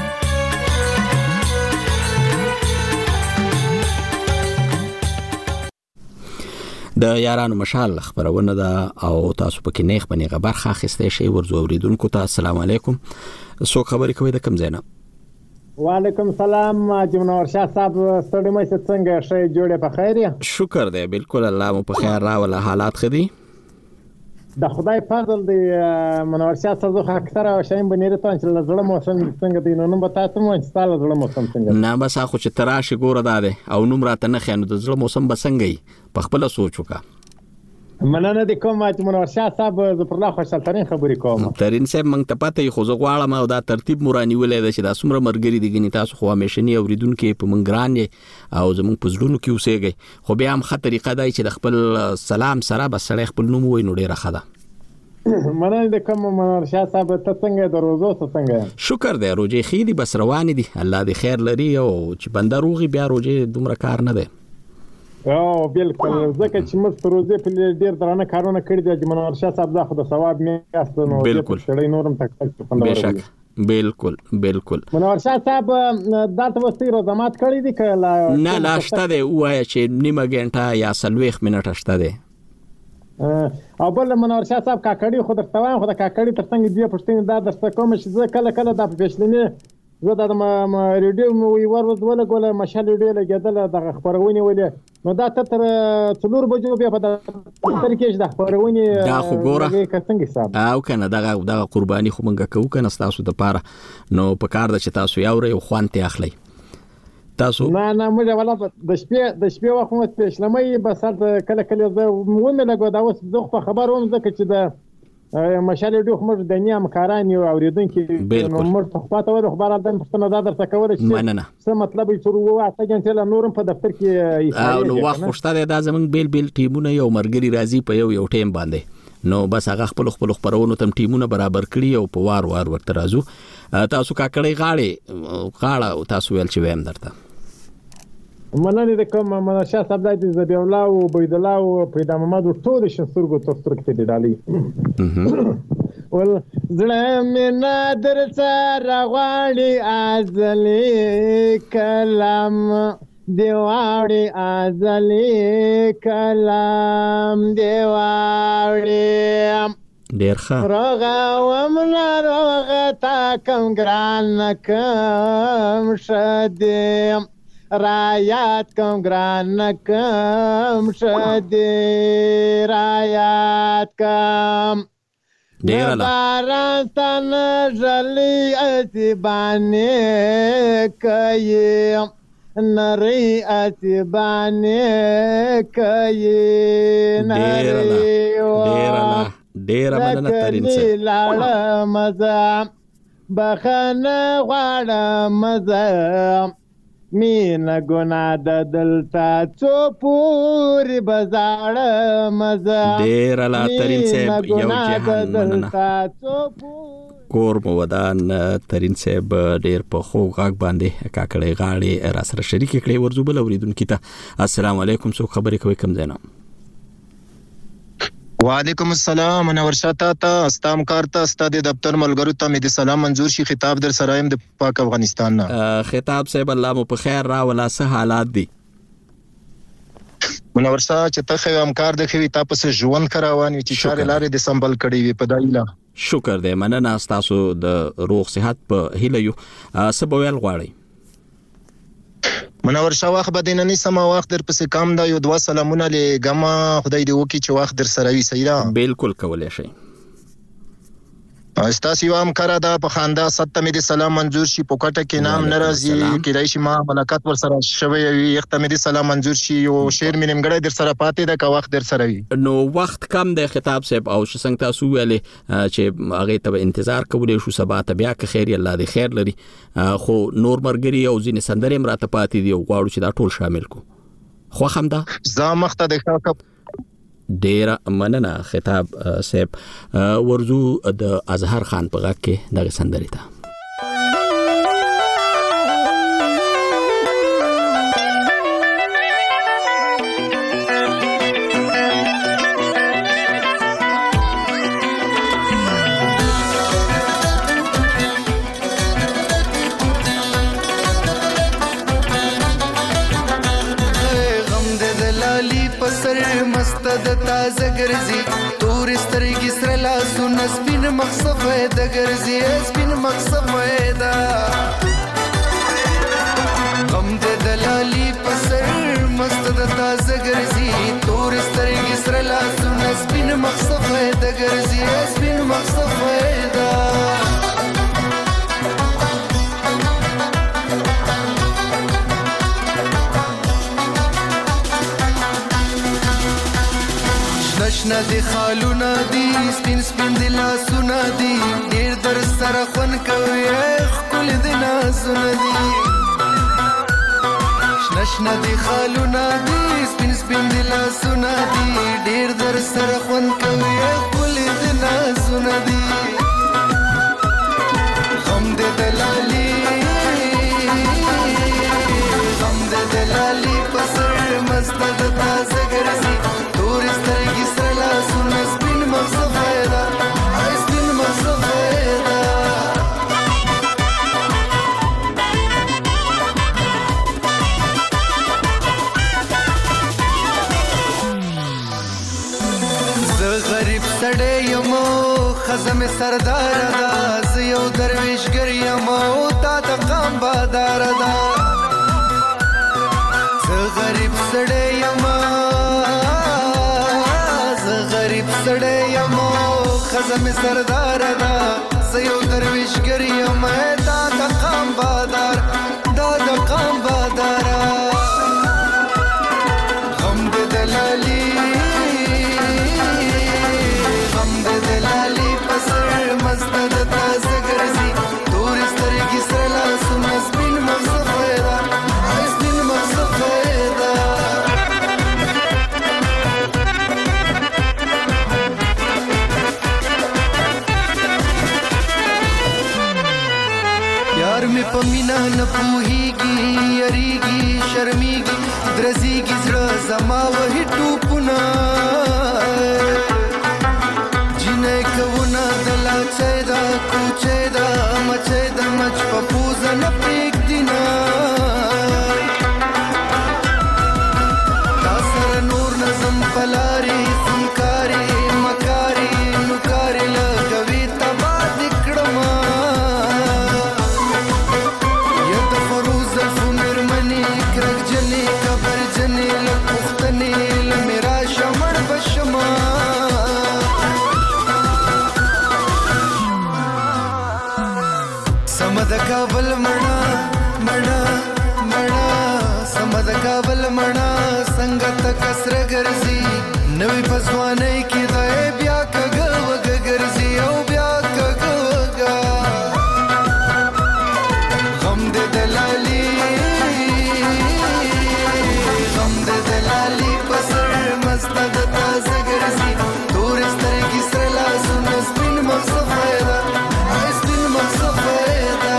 د یارانو مشال خبرونه ده او تاسو پکې نیغ بنې برخه اخیستئ شئ. ورزو اوریدونکو ته السلام علیکم. څوک خبرې کوي د کوم ځای نه؟ وعلیکم السلام جمنور شاه صاحب، ستړي مې څنګه شې جوړه په خیر یا؟ شکر دی بالکل، الله مو په خیر راوله. حالات ښه دي؟ د خدای فضل دی منور شاه صاحب. خو اکثره شایم بنیره ته چې لزړه موسم څنګه دی نو نو به تاسو مو چې تاسو لزړه موسم څنګه؟ نه بس اخو چې تراشي ګوره داده او نوم راته نه خینو د زړه موسم به څنګه وي په خپل سوچ وکا. مننه دي کوم چې منور شاه صاحب زه پر الله خوشاله ترين خبرې کوم. ترين صاحب مونږ ته پته خو زه غواړم او دا ترتیب مورانی ولې د چې دا څومره مرګري دي ګنې تاسو خو همیشنی اوریدونکو په منګران او زموږ په زړونو کې اوسېږي، خو بیا هم خطرې قدای چې د خپل سلام سره بس سړی خپل نوم وای نو ډیره ښه ده. مننه دي کوم منور شاه صاحب. ته څنګه د روزو څنګه؟ شکر دی، روزي خېری بس روان دي، الله دې خیر لري او چې بنده روغي بیا روزي دومره کار نه دی. او بالکل ځکه چې موږ پروژې په ډیر درانه کارونه کړی دي چې منور شاه صاحب دا خو د ثواب میاست نو بالکل شړې نورم تکلیف پندره. بشک بالکل بالکل. منور شاه صاحب دا ته وستي روزمات کړی دي کله؟ نه لا شته دی، وای چې نیمه غنټه یا سلويخ منټه شته دی. او بل منور شاه صاحب کاکړي خو درته وایم، خو د کاکړي ترڅنګ دی پښتنې دا درته کوم چې زه کله کله د پښتنې زه د ریډیو مو ور وزوله کوله مشال ریډیو لګیدل د خبرونه ولې نو دا تر څلور بجو بیا په تر کې د خبرونه دا خو ګوره څنګه حساب او کنه دا دا قرباني خو مونږ کوو کنه تاسو د پاره نو په کار د چې تاسو یو ری خوانته اخلي تاسو. نه نه موږ ولا د شپې د شپې وخت مو پېښلمې بس کله کله زه ومه لګو دا اوس زه په خبروم ځکه چې د مشال ډوخ موږ د نیم کاران یو اوریدونکو نو موږ په خپل تور خبر اندن پښتنه دا درته کول شي څه مطلب یې څو واته جنټل نورم په دفتر کې او نو وخت خوشته دا زمنګ بیل بیل ټیمونه یو مرګري راځي په یو یو ټیم باندې نو بس هغه خپل خپل خبرونو تم ټیمونه برابر کړی او په وار وار ورته راځو. تاسو کاکړی غاړي غاړه او تاسو ویل چې ویم درته مننه د کوم منور شاه صاحب د زبی الله او بيد الله او پیدا محمد ټول شنسرګو تستر کې دی ډالي ول زړه مې نادر سره غواړي ازلی کلام دیواړي ازلی کلام دیواړي ډیر ښه روغه ومنه روغه تا کم ګران کم شدیم رایات کم ګران کم شدی رایات کم ډیره بارستان ژلی اتبانی کوي نری اتبانی کوي ډیره ډیره ډیره مننه ترين سه لاړه مزه بخنه غواړه مزه مینا ګنا د دلتا څو پوری بازار مزه ډیر لا ترين صاحب یو جهان مننه کور مو ودان ترين صاحب ډیر په خو غاګ باندې کاکړې غاړي را سره شریک کړي ورزو بل اوریدونکو ته السلام علیکم. سو خبرې کوي کوم ځای نه؟ وعلیکم السلام. منور شاه تا استام کارتا استاد دفتر ملګرو ته مې د سلام منظور شي خطاب در سره يم د پاک افغانستان نه. خطاب صاحب الله مو په خیر را ولا سه حالات دي؟ منور شاه چې ته خو امکار د خوي تاسو ژوند کراوان چې چارې لارې د سمبل کړي وي په دایله. شکر دې مننه تاسو د روغ صحت په هیله یو سبویل غواړي. منور شاه وخت به دیننی سما وخت در پسې کم دا یو دوا سلامونه لګما خدای دې وکي چې وخت در سره وي سیدا. بالکل کولای شي. استاسو یو امکار دا په خندا ستمه دې سلام منظور شي پوکټه کې نام ناراضي کېدای شي ما ملاقات ور سره شوی وي ختمه دې سلام منظور شي او شعر مې نیمګړی در سره پاتې دا کا وخت در سره وي. نو وخت کم د خطاب صاحب او څنګه تاسو ویلې چې هغه ته انتظار کولای شو سبا ته بیا که خیر الله دې خیر لري خو نور مرګري او ځینې سندرې مراته پاتې دي او غواړو چې دا ټول شامل کو خو هم دا زه مخته د ښه ډیر مننه خطاب صاحب. ورزو د اظهر خان په غږ کې دغه سندرې ته مستد تازه ګرځي تور سترګې سره لاسونه سپین مخ سفید ګرځي سپین مخ سفید غم دې دلالي پسر مستد تازه ګرځي تور سترګې سره لاسونه سپین مخ سفید ګرځي سپین مخ سفید نشنا دی خالونا دی سپین سپین دی لاسونا دی ډیر در سره خون کوي خپل دی نازونه دی نشنا دی خالونا دی سپین سپین دی لاسونا دی ډیر در سره خون کوي خپل دی نازونه دی غم دې دلالي غم دې دلالي پسر مست د تازه ګرځي تور سترګې سره لاسونه سپین مخ سفیده سپین مخ سفیده زه غریب سړی یم ښځه مې سرداره ده زه یو درویشګر یم او تا د قام باداره ده زه غریب سړی یم غریب سړی یم ښځه مې سرداره ده زه یو درویشګر یم دا د قام بادار دا د قام باداره غم دې دلالي غم دې دلالي پسر مست د تازه ګرځي تور سترګې سره لاسونه سپین مخ سفیده سپین مخ سفیده یار می په مینا نه پوهیږي یریږي شرمیږي درزیږي زړه زما وهي ټوپونه جنې کوونه دلا چي دا کوچې دا مچې دا مچ په پوزه نه پرېږدي نه تا سره نور نظم پلاري خونکاري مکاري نوکاري لګوي تباه دې کړمه سمد کابل منا منا منا سمد کابل منا څنګه تک سر ګرځي نوې پسوانې کې دای بیا کګ وګ ګرځي او بیا کګ وګ غم دې دلالي غم دې دلالي پسر مست د تازه ګرځي تور سترګې سره لاسونه سپین مخ سفیده سپین مخ سفیده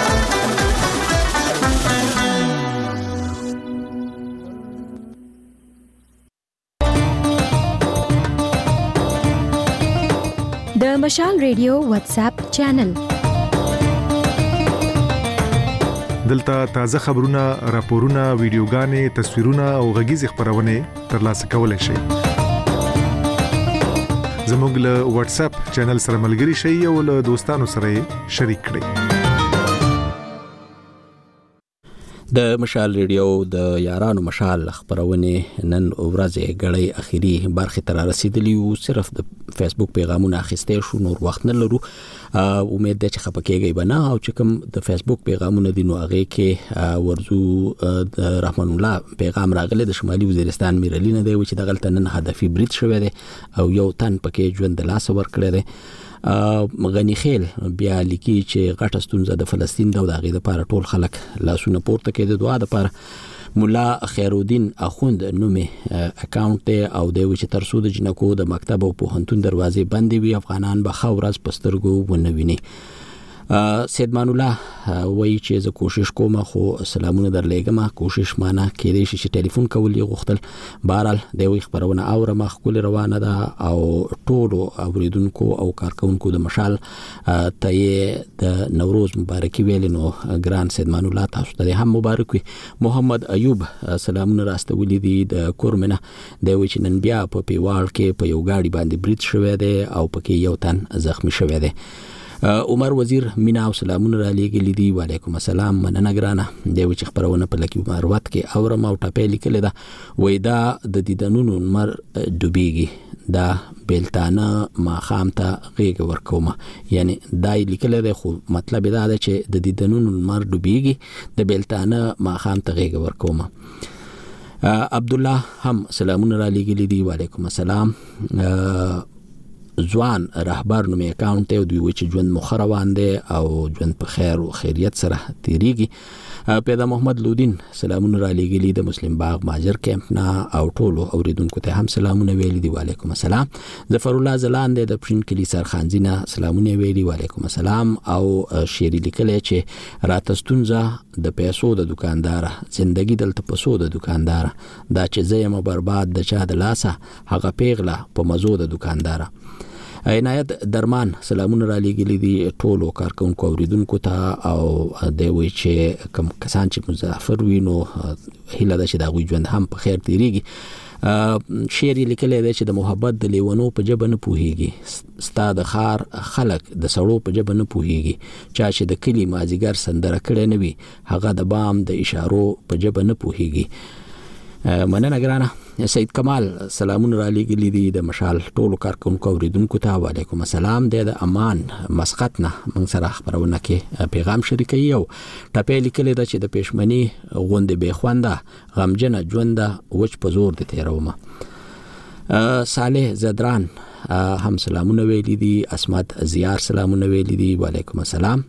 د مشال ریډیو واتس اپ چینل دلته تازه خبرونه راپورونه ویډیوګانې تصویرونه او غږیز خبرونه ترلاسه کولای شئ زموږ له واتس اپ چینل سره ملګري شئ او له دوستانو سره شریک کړئ د مشال ریډیو د یارانو مشال خبرونه نن ورځې غړې اخیری برخه تر رسیدلی او صرف د فیسبوک پیغامونه اخیسته شو نور وخت نه لرو امید ده چې خپکیږي بنا او چې کوم د فیسبوک پیغامونه دي نو هغه کې ورزو رحمان الله پیغام راغلی د شمالي وزیرستان میرلینه دی چې د غلطه نن هدفي برید شوی دی او یو تن پکې ژوند د لاس ور کړی دی غنی خیل بیا لیکي چې غټه ستونزه د فلسطین د دغه لپاره ټول خلک لاسونه پورته کړي د دعا لپاره مولا خیرالدین اخوند نومي اکاونټ او د وچ ترسو د جنکو د مکتب او پوهنتون دروازې بندې وي افغانان به خورز پسترګو ونویني سید مان الله وایي چې زه کوشش کوم خو سلامونه درلېږم کوشش مانه کېدې شي چې ټلیفون کول یې غوښتل بهرحال د یوې خبرونه اورم ښکلې روانه ده او ټولو اوریدونکو او کارکونکو د مشال ته یې د نوروز مبارکي ویلې نو ګران سیدمان الله تاسو ته هم مبارک وي. محمد ایوب سلامونه راستولي دي د کورمنه د یوې چې نن بیا په پیوال کې په یو گاډي باندې برید شوی دی او پکې یو تن زخمی شوی دی. عمر وزیر مینا او سلامونه را لېږلي دي. وعلیکم السلام مننه ګرانه د یوې چې خبرونه په لکي مروت کې اورم او ټاپې لیکلې ده وایي دا د دیدنونو نمر ډوبېږي دا بیلتانه ماښام ته غېږه ورکومه یعنی دا یې لیکلی دی خو مطلب دا ده چې د دیدنونو نمر ډوبېږي د بیلتانه ماښام ته غېږه ورکومه. عبدالله هم سلامونه را لېږلي دي. وعلیکم السلام. ځوان رهبر نومې اکاونټ دی او دوی وایي چې ژوند مو ښه روان دی او ژوند په خیر او خیریت سره تېرېږي. پیدا محمد لودین سلامونه را لېږلي د مسلم باغ ماجر کیمپ نه او ټولو اوریدونکو ته هم سلامونه ویلي دي. وعلیکم السلام. ظفر الله زلان دی د پښین کلي سرخانځي نه سلامونه ویلي. وعلیکم السلام. او شعر لیکلی چې راته ستونزه د پیسو د دکاندار زندگی دلته پسو د دکاندار دا چې زه یم برباد د چا د لاسه هغه پیغله په مزو د دکاندار. عنایت درمان سلامونه را لېږلي دي ټولو کارکونکو اوریدونکو ته او دی وایي چې کوم کسان چې مسافر وي نو هیله ده چې د هغوی ژوند هم په خیر تېرېږي. شعر یې لیکلی دی چې د محبت د لیونو په ژبه نه پوهېږي ستا د ښار خلک د سړو په ژبه نه پوهېږي چا چې د کلي مازدیګر سندره کړی نه وي هغه د بام د اشارو په ژبه نه پوهېږي. مننه ګرانه. سید کمال سلامونه را لېږلي دي د مشال ټولو کارکونکو اوریدونکو ته. وعلیکم السلام. دی د امان مسقط نه موږ سره خبرونه کې پیغام شریکوي او ټپې لیکلې ده چې د پېشمني غوندې بې خونده غمجنه ژونده وچ په زور د تېرومه. صالح زدران هم سلامونه ویلي دي. اسمت زیار سلامونه ویلي دي. وعلیکم السلام.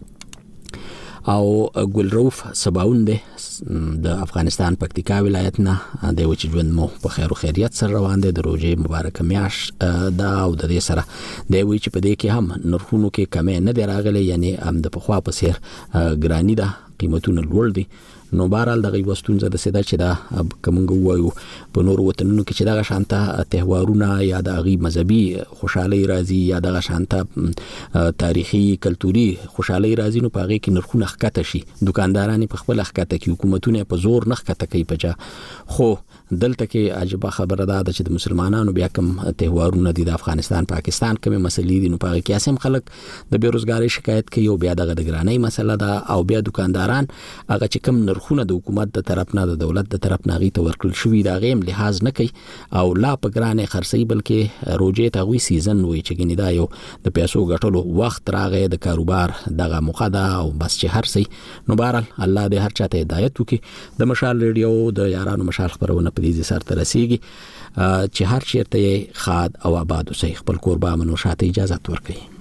او ګلروف سباون دی د افغانستان پکتیکا ولایت نه دی وچ ژوند مو په خیر او خیریت سره روان دی. د روزې مبارکه میاشت دا او د دې سره دی وی چې په دې کې هم نرخونو کې کمې نه دی راغلی یعنی هم د پخوا په څیر ګرانی ده قیمتونه لوړ دي. نو بهرحال دغه یوه ستونزه داسې ده چې دا که موږ ووایو په نورو وطنونو کې چې دغه شانته تهوارونه یا د هغې مذهبي خوشحالۍ راځي یا دغه شانته تاریخي کلتوري خوشحالۍ راځي نو په هغې کې نرخونه ښکته شي دکانداران یې په خپله ښکته کړي حکومتونه یې په زور نه ښکته کوي په جا. خو دلته کې عجیبه خبره دا ده چې د مسلمانانو بیا کوم تهوارونه دي د افغانستان پاکستان کومې مسلې دي نو په هغې کې هسې هم خلک د بېروزګارۍ شکایت کوي او بیا دغه د ګرانۍ مسله ده او بیا دکانداران هغه چې کوم نرخونه د حکومت د طرف نه د دولت د طرف نه هغې ته ورکړل شوي د هغې هم لحاظ نه کوي او لا په ګرانې خرڅوي بلکې روژې ته هغوی سیزن وایي چې ګنې دا یو د پیسو ګټلو وخت راغی د کاروبار دغه موقع ده او بس چې هر څه نو بهرحال الله دې هر چا ته هدایت وکړي. د مشال ریډیو د یارانو مشال خبرونه په دې سر ته رسیږي چې هر چیرته یې ښاد او آباد اوسئ. خپل کور به امن او شاته اجازت ورکړئ.